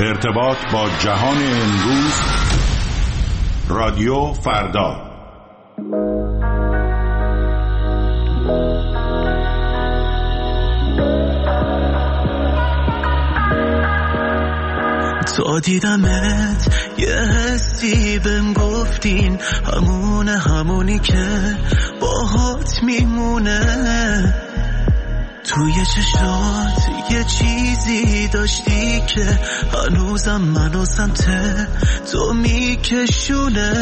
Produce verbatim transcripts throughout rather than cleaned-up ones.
ارتباط با جهان امروز، رادیو فردا. تا دیدمت یه حسی بهم گفتین همونه همونی که باهات میمونه. توی چشات یه چیزی داشتی که هنوزم منو سمت تو میکشونه.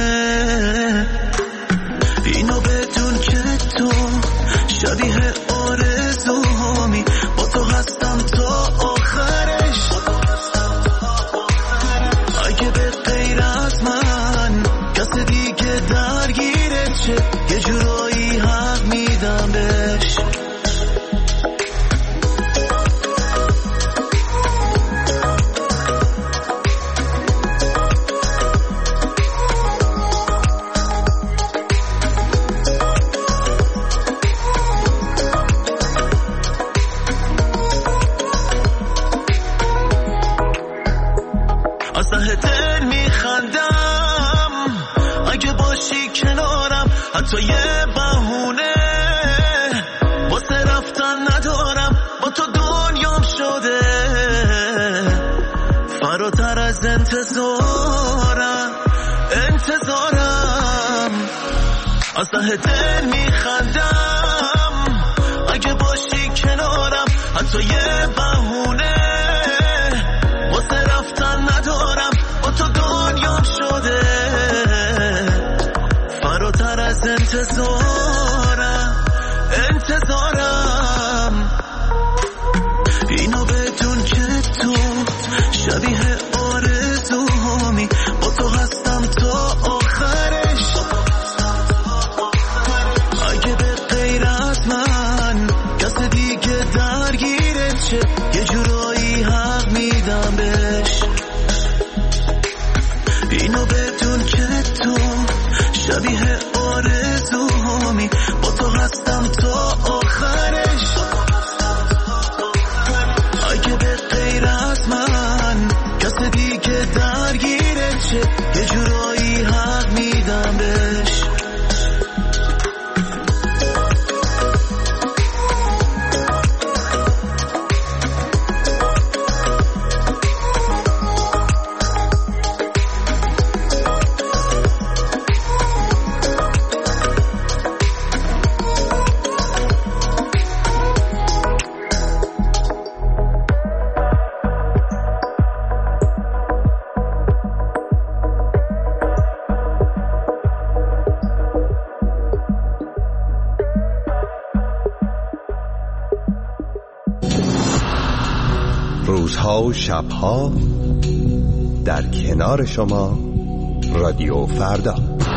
اینو بدون که تو شبیه آرزوهامی، با تو هستم تا آخرش. اگه به غیر از من کس دیگه درگیرت شه، یه جورایی حق میدم بهش. حتی یه بهونه واسه رفتن ندارم، با تو دنیام شده فراتر از انتظارم. انتظارم از ته دل میخندم اگه باشی کنارم. حتی یه بهونه واسه رفتن ندارم، با تو دنیام شده فراتر از انتظارم. انتظارم اینو بدون که تو شبیه آرزوهامی، با تو هستم تا آخرش. اگه به غیر از من کس دیگه درگیرت شه، یه جورایی حق میدم بهش. اینو بدون که تو شبیه آرزوهامی، با تو هستم تا آخرش. اگه به غیر از من کس دیگه درگیرت شه، یه جورایی حق میدم بهش. روزها و شبها در کنار شما، رادیو فردا.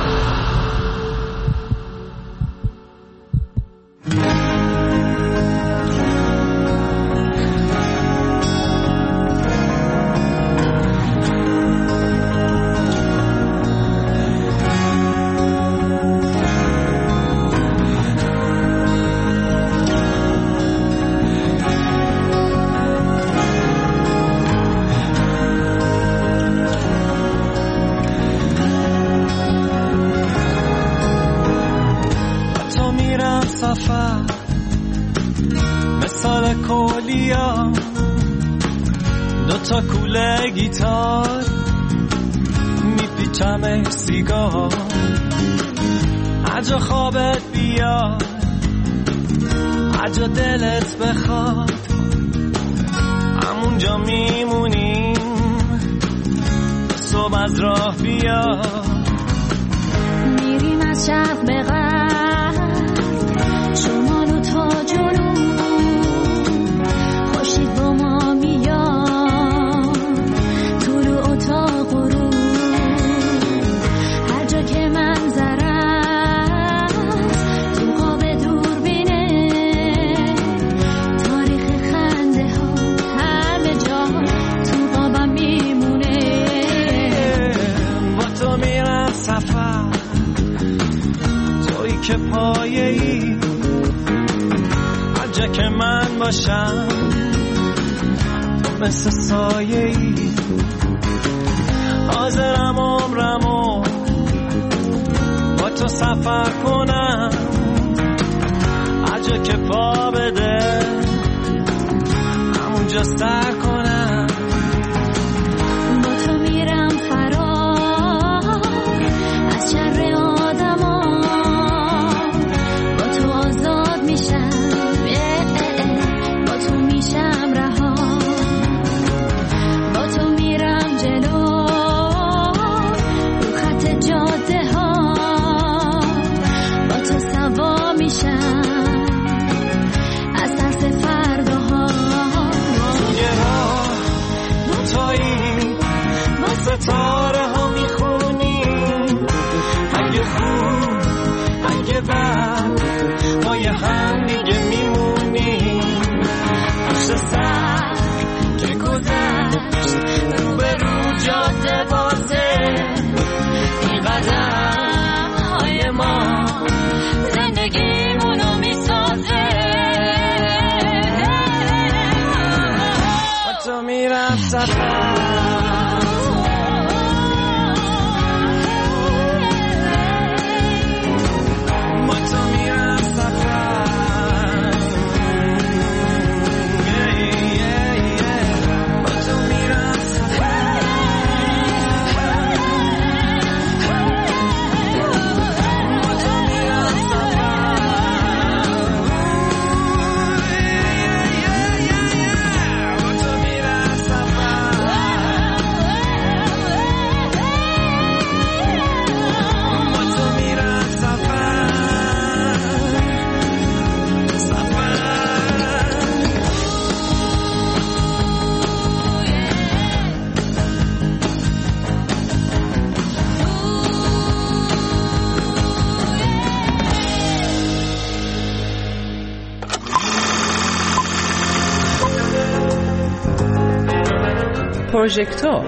مثال کولیا دوتا کوله گیتار، میپیچم سیگار. هرجا خوابت بیاد، هرجا دلت بخواد، همونجا میمونیم صبح از راه بیاد. میریم از شرق به غرب، شمال و تا جنوب، خورشید با ما میاد طلوع و تا غروب. هر جا که منظر است تو قاب دوربینه، تاریخ خنده ها همه جا تو قابم میمونه. با تو میرم سفر، تویی که پایه ای، هر جا که من باشم مثل سایه ای حاضرم عمرمو با تو سفر کنم هر جا که پا بده همونجا سر کنم با تو میرم فرار از شر آدما با تو آزاد میشم با تو میشم رها با تو میرم جلو رو خط جاده ها با تو سوا میشم از ترس فرداها توی راه تویی با ستاره ها میخونیم اگه خوب اگه بد ما یه هم دیگه میمونیم پشت سر که گذشت رو به رو جاده بازه این قدم های ما زندگیمونو میسازه با تو میرم سفر با تو میرم سفر با تو میرم سفر با تو میرم سفر با تو میرم پروژکتور.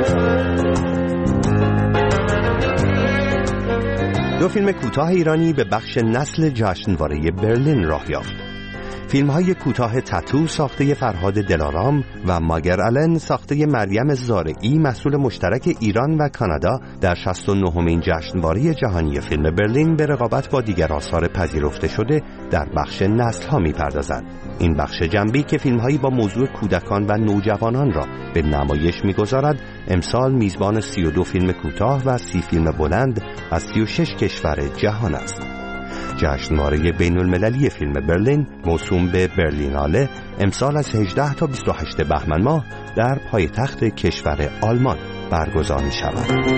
دو فیلم کوتاه ایرانی به بخش نسل جشنواره برلین راه یافت. فیلم‌های کوتاه تتو ساخته فرهاد دلارام و ماگر آلن ساخته مریم زارعی محصول مشترک ایران و کانادا در شصت و نهمین جشنواره جهانی فیلم برلین به رقابت با دیگر آثار پذیرفته شده در بخش نسل‌ها می‌پردازند. این بخش جنبی که فیلم‌هایی با موضوع کودکان و نوجوانان را به نمایش می‌گذارد، امسال میزبان سی و دو فیلم کوتاه و سی فیلم بلند از سی و شش کشور جهان است. جشنواره بین المللی فیلم برلین موسوم به برلیناله امسال از هجده تا بیست و هشت بهمن ماه در پایتخت کشور آلمان برگزار می شود.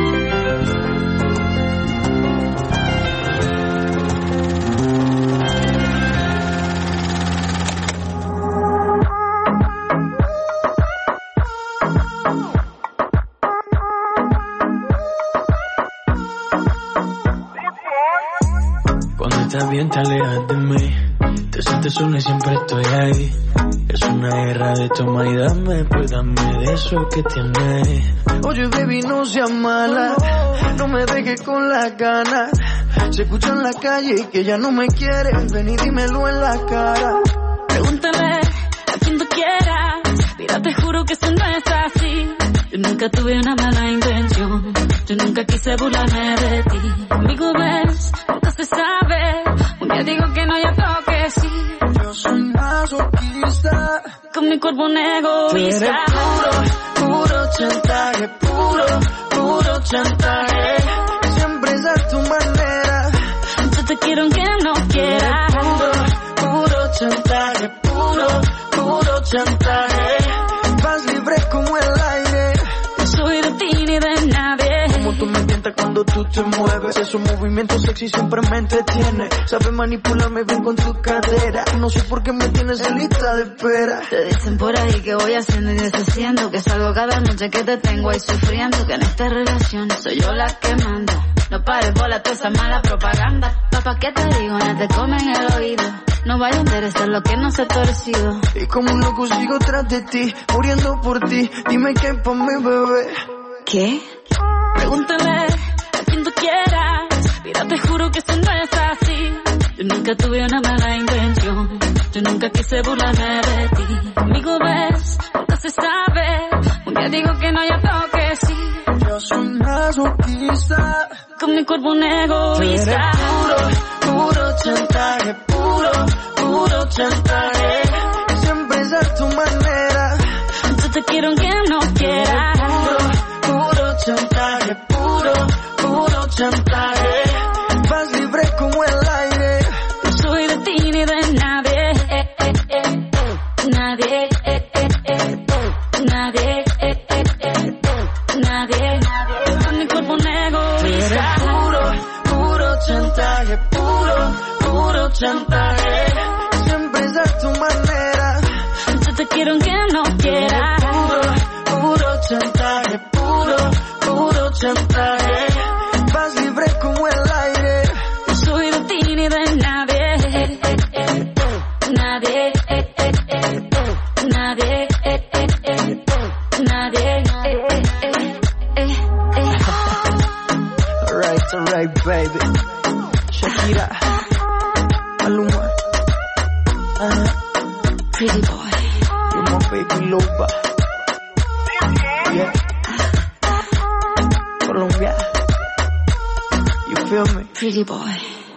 Te avientas, alejas de mí. Te sientes sola y siempre estoy ahí. Es una guerra de toma y dame, pues dame de eso que tienes. Oye, baby, no seas mala. No me dejes con las ganas. Se escucha en la calle que ya no me quieres. Ven y dímelo en la cara. Pregúntale a quien tú quieras. Mira, te juro que eso no es así. Yo nunca tuve una mala intención. Yo nunca quise burlarme de ti. Amigo, ves, nunca se sabe. Un día digo que no, ya tengo que sí. Yo soy masoquista. Con mi cuerpo un egoísta. Tú eres puro, puro chantaje. Puro, puro chantaje. Siempre es a tu manera. Yo te quiero aunque no quieras. Puro, puro chantaje. Puro, puro chantaje. Vas libre como el aire. No soy de ti ni de nadie. Como tú me tientas cuando tú te mueves. Esos movimientos sexy siempre me entretiene. Sabes manipularme bien con tu cadera. No sé por qué me tienes en lista de espera. Te dicen por ahí que voy haciendo y deshaciendo. Que salgo cada noche que te tengo ahí sufriendo. Que en esta relación soy yo la que manda. No pares bola toda esa mala propaganda. Papá, ¿qué te digo? No te comen el oído. No vaya a interesar lo que no se ha torcido. Y como un loco sigo tras de ti, muriendo por ti. Dime qué pa' mi bebé. ¿Qué? Pregúntale a quien tú quieras. Mira, te juro que eso no es así. Yo nunca tuve una mala intención. Yo nunca quise burlarme de ti. Amigo, ves, nunca se no haya toque, sí. Yo soy masoquista. Con mi cuerpo un egoísta. Puro, puro chantaje, puro, puro chantaje. Siempre es a tu manera. Yo te quiero aunque no quieras. Puro, puro chantaje, puro, puro chantaje. Vas libre como el aire. No soy de ti ni de nadie. Eh, eh, eh. Nadie, eh, eh, eh. Nadie, eh, eh, eh. Nadie, con mi cuerpo un egoísta. Puro, puro chantaje, puro, puro chantaje. Siempre es a tu manera. Yo te quiero aunque no quieras. Puro, puro chantaje, puro, puro chantaje. Vas libre como el aire. No soy de ti ni de nadie. Nadie, nadie, nadie. Alright, alright, baby. Shakira, Maluma, uh-huh. Pretty boy. You're my baby loba. Yeah. Colombia. You feel me? Pretty boy.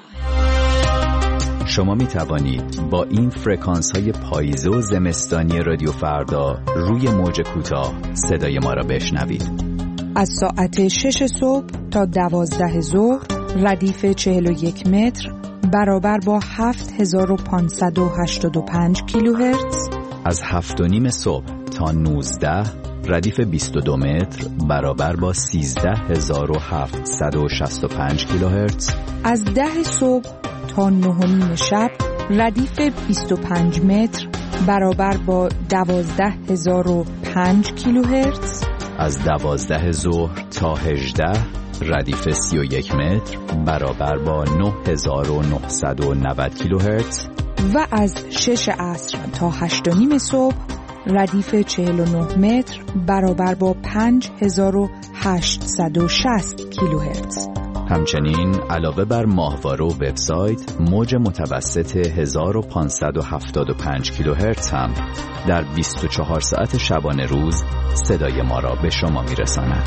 شما می توانید با این فرکانس های پاییزه و زمستانی رادیو فردا روی موج کوتاه صدای ما را بشنوید. از ساعت شش صبح تا دوازده ظهر ردیف چهل و یک متر برابر با هفت هزار و پانصد و هشتاد و پنج کیلوهرتز. از هفت و نیم صبح تا نوزده ردیف بیست و دو متر برابر با سیزده هزار و هفتصد و شصت و پنج کیلوهرتز. از ده صبح تا نه و نیم شب ردیف بیست و پنج متر برابر با دوازده هزار و پنج کیلوهرتز. از دوازده ظهر تا هجده ردیف سی و یک متر برابر با نه هزار و نهصد و نود کیلوهرتز. و از شش عصر تا هشت و نیم صبح ردیف چهل و نه متر برابر با پنج هزار و هشتصد و شصت کیلوهرتز. همچنین علاوه بر ماهواره و وبسایت، موج متوسط هزار و پانصد و هفتاد و پنج کیلوهرتز هم در بیست و چهار ساعت شبانه روز صدای ما را به شما میرساند.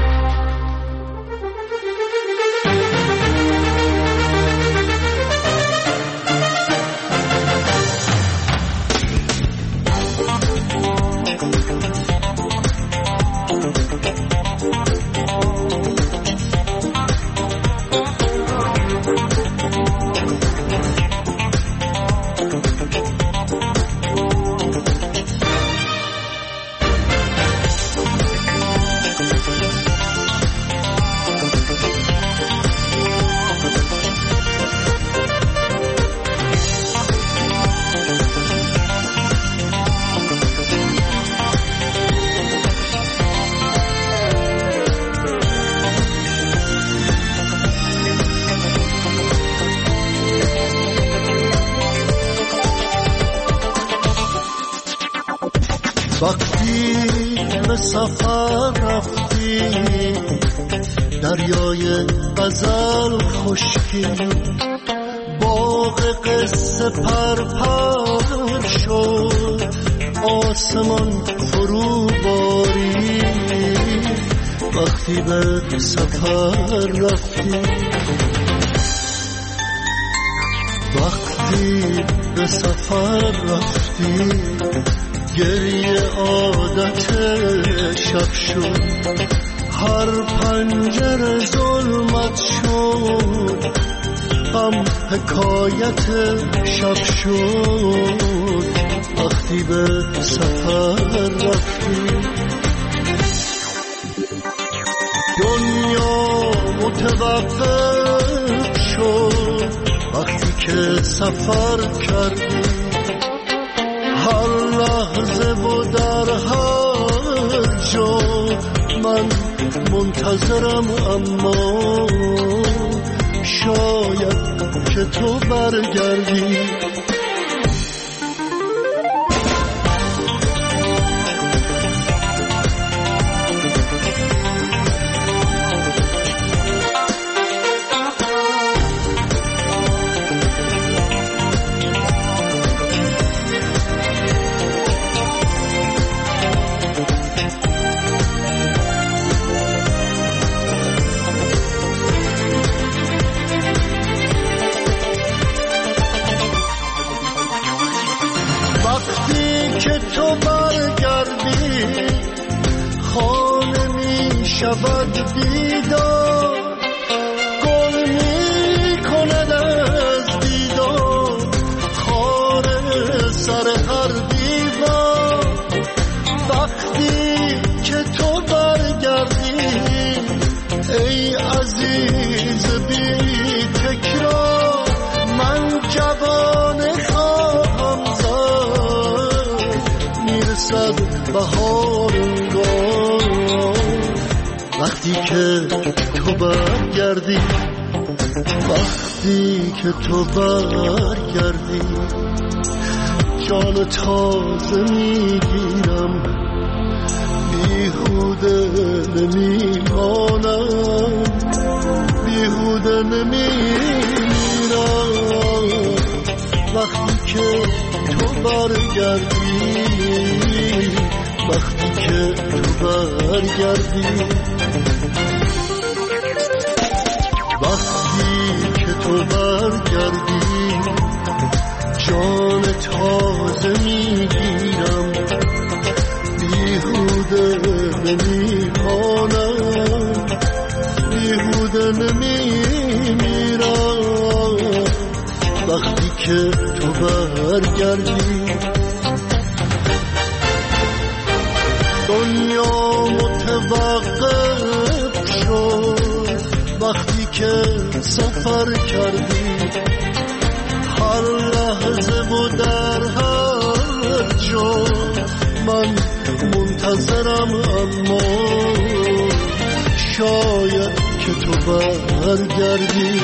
وقتی به سفر رفتی دریای غزل خشکی باغ قصه پرپر شد آسمان فرو باری وقتی به سفر رفتی وقتی به سفر رفتی گریه عادت شب شد هر پنجره ظلمت شد غم حکایت شب شد وقتی به سفر رفتی دنیا متوقف شد وقتی که سفر کردی هر لحظه و در هر جا من منتظرم اما شاید که تو برگردی شود بیدار، گل می کند از دیدار خار سر هر دیوار. وقتی که تو برگردی ای عزیز بی تکرار، من جوان خواهم زد میرسد بهار انگار. وقتی که تو برگردی، وقتی که تو برگردی جان تازه میگیرم، بیهوده نمیمانم، بیهوده نمیمیرم. وقتی که تو برگردی، وقتی که تو برگردی، وقتی که تو برگردی جان تازه میگیرم، بیهوده نمیمانم، بیهوده نمیمیرم. وقتی که تو برگردی دنیا متوقف شد، وقتی که سفر کردی هر لحظه و در هر جا من منتظرم، اما شاید که تو برگردی.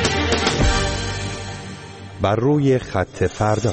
بر روی خط فردا.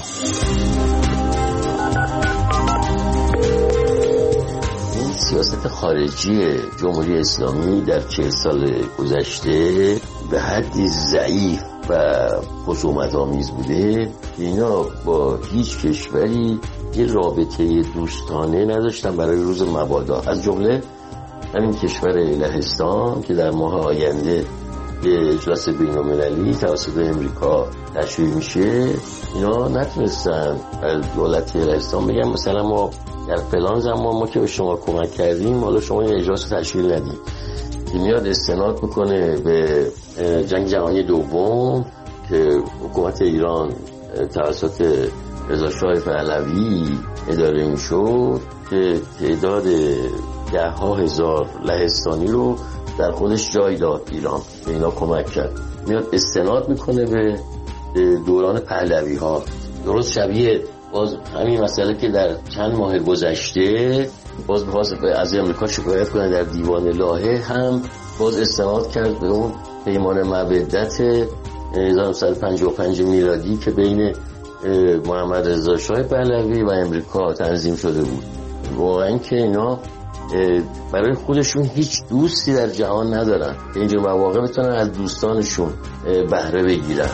سیاست خارجی جمهوری اسلامی در چهل سال گذشته به حدی ضعیف و خصومت‌آمیز بوده. اینا با هیچ کشوری یه رابطه دوستانه نداشتن برای روز مبادا، از جمله همین کشور لهستان که در ماه آینده به اجلاس بین‌المللی توسط امریکا تشریح میشه. اینا نتونستن از دولت لهستان بگن مثلا ما در فلان زمان ما که به شما کمک کردیم حالا شما این اجلاس رو تشکیل ندید. که میاد استناد میکنه به جنگ جهانی دوم که حکومت ایران توسط رضا شاه پهلوی اداره میشد که تعداد ده ها هزار لهستانی رو در خودش جای داد. ایران به اینا کمک کرد. میاد استناد میکنه به دوران پهلوی ها. درست شبیه باز همین مسئله که در چند ماه گذشته باز باز از امریکا شکایت کنه در دیوان لاهه هم باز استناد کرد به اون پیمان مودت هزار و نهصد و پنجاه و پنج میلادی که بین محمد رضا شاه پهلوی و امریکا تنظیم شده بود. واقعا که اینا برای خودشون هیچ دوستی در جهان ندارن که اینجور مواقع بتونن از دوستانشون بهره بگیرن.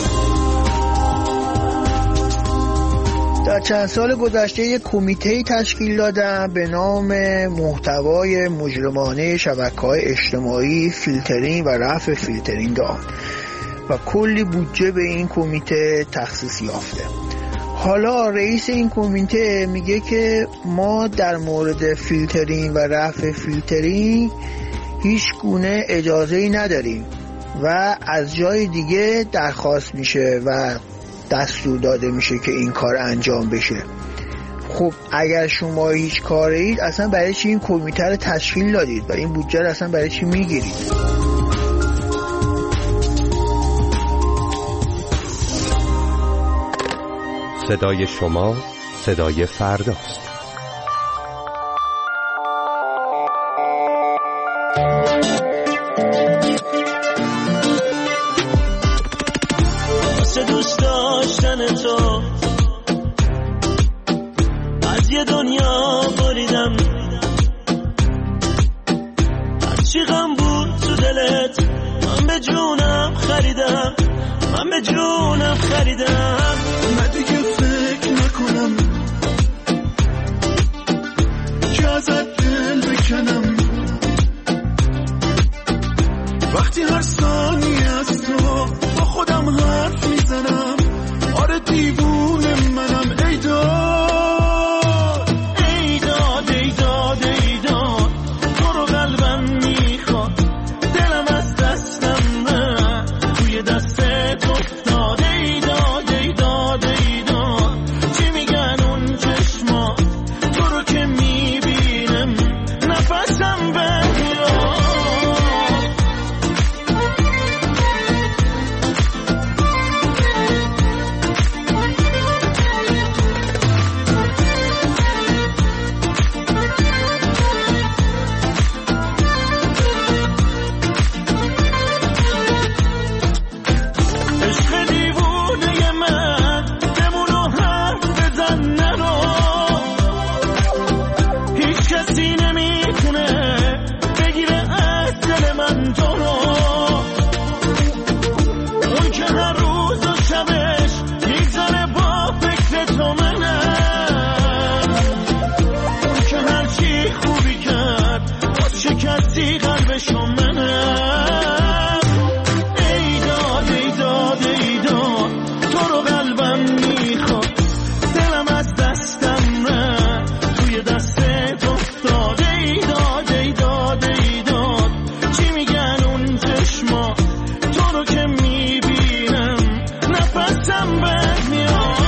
در چند سال گذشته یک کمیته تشکیل دادم به نام محتوای مجرمانه شبکه‌های اجتماعی، فیلترینگ و رفع فیلترینگ آن، و کلی بودجه به این کمیته تخصیص یافته. حالا رئیس این کمیته میگه که ما در مورد فیلترینگ و رفع فیلترینگ هیچ گونه اجازه‌ای نداریم و از جای دیگه درخواست میشه و دستور داده میشه که این کار انجام بشه. خب اگر شما هیچ کارید اصلا برای چی این کمیته رو تشکیل دادید و این بودجه رو اصلا برای چی میگیرید؟ صدای شما صدای فرداست. واسه دوست داشتن تو از یه دنیا بریدم، هرچی غم بود تو دلت من به جونم خریدم، من به جونم خریدم. من دیگه فکر نکنم که ازت دل بکنم، وقتی هر ثانیه از تو با خودم حرف میزنم. آره دیوونه منم، ای داد ای داد ای داد ای داد تو رو قلبم کسی نمیتونه بگیره از دل من تو رو. اون که هر روز و شبش میگذره با فکر تو منم. اون که هر چی خوبی کرد باز شکستی قلبشو منم. ای داد ای داد ای داد تو رو قلبم میخواد، دلم از دستم رفت توی دستت افتاد. ای داد ای داد ای داد چی میگن اون چشما، تو رو که میبینم نفسم بد میاد.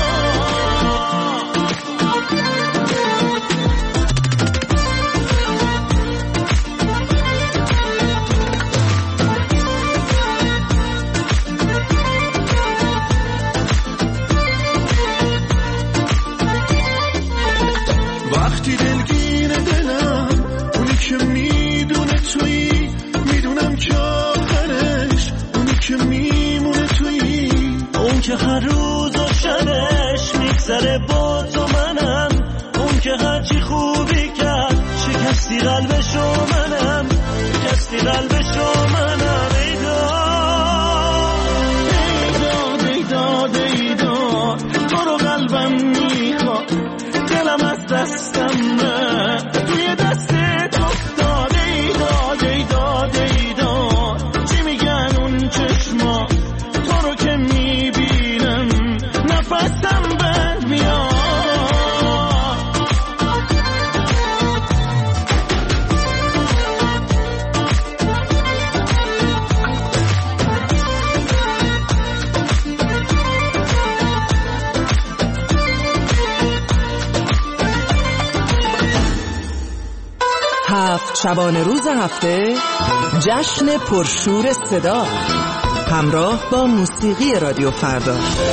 وقتی دلگیر دلم اونی که میدونه تویی، میدونم که آخرش اونی که میمونه تویی. اون که هر روز و شبش میگذره با تو منم. اون که هرچی خوبی کرد شکستی قلبشو منم، شکستی قلبشو منم. ای داد ای داد ای داد ای داد تو رو قلبم میخواد، دلم از دستم نه توی دستت افتاد. ای داد ای داد ای داد چی میگن اون چشما، تو رو که میبینم نفسم بد میاد. هفت شبانه روز هفته جشن پرشور صدا همراه با موسیقی رادیو فردا.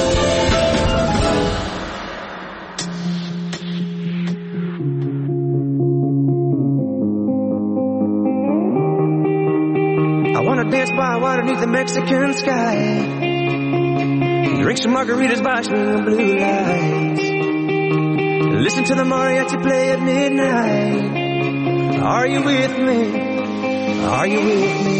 I wanna dance by water beneath the Mexican sky, drink some margaritas by swinging blue lights, listen to the mariachi play at midnight. Are you with me? Are you with me?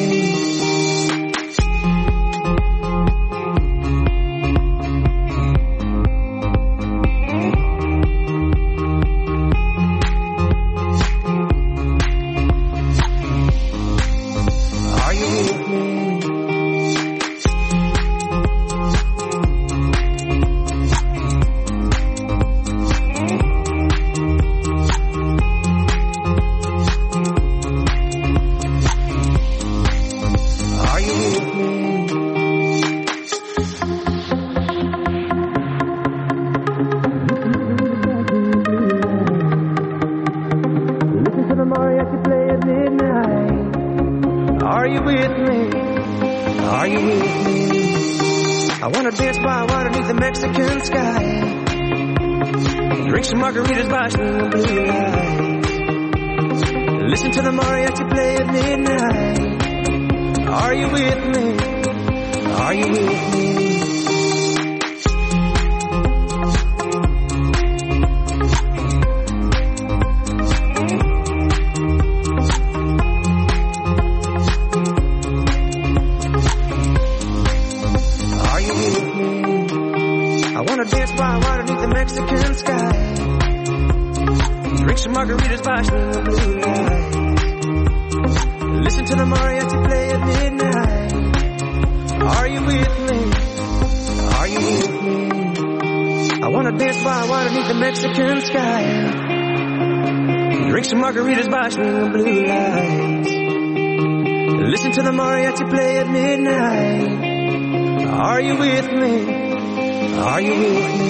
Margaritas by swinging blue lights, listen to the mariachi play at midnight. Are you with me? Are you with me?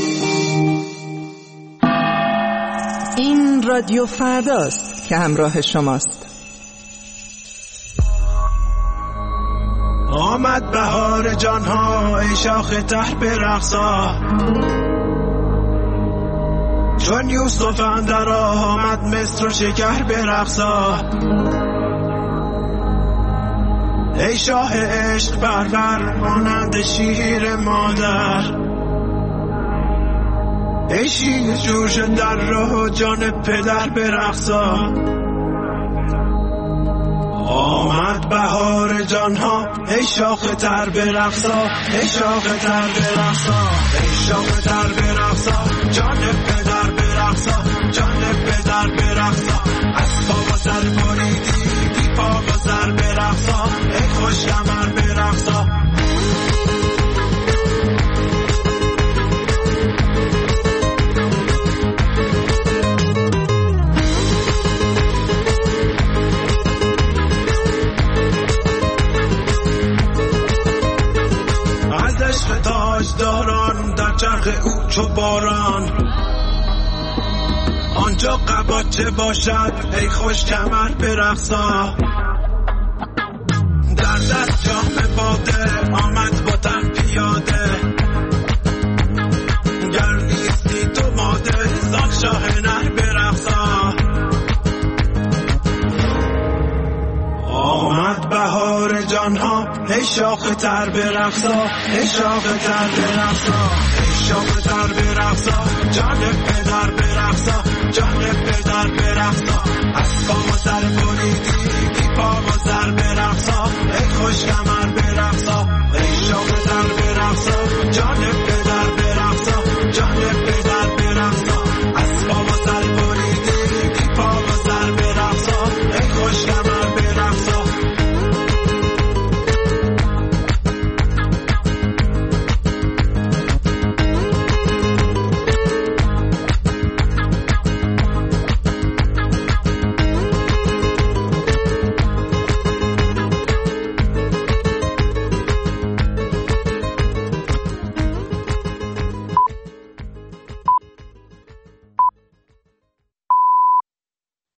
این رادیو فرداست که همراه شماست. آمد بهار جانها ای شاخ ته برقصا، چون یوسف اندر آمد مصر و شکر برقصا. ای شاه عشق بربر مانند شیر مادر، ای شیر جوش در راه جان پدر برقصا. آمد بهار جانها ای شاخ تر برقصا، ای شاخ تر برقصا، ای شاخ تر برقصا، جان پدر برقصا، جان پدر برقصا. از پا و سر بریدی بی پا و سر برقصا، ای خوش کمر برقصا. داران در چرخ او چو باران، آنجا قباچه باشد ای خوش کمر برقصا. در دست جام باده آمد با تن پیاده، گر نیستی تو ماده زان شاه نر برقصا. آمد بهار جانها ای شاخ تر برقصا، ای شاخ تر برقصا، ای شاخ تر برقصا، جان پدر برقصا، جان پدر برقصا. از پا و سر بریدی بی پا و سر برقصا، ای خوش کمر برقصا، ای شاخ تر برقصا، جان پدر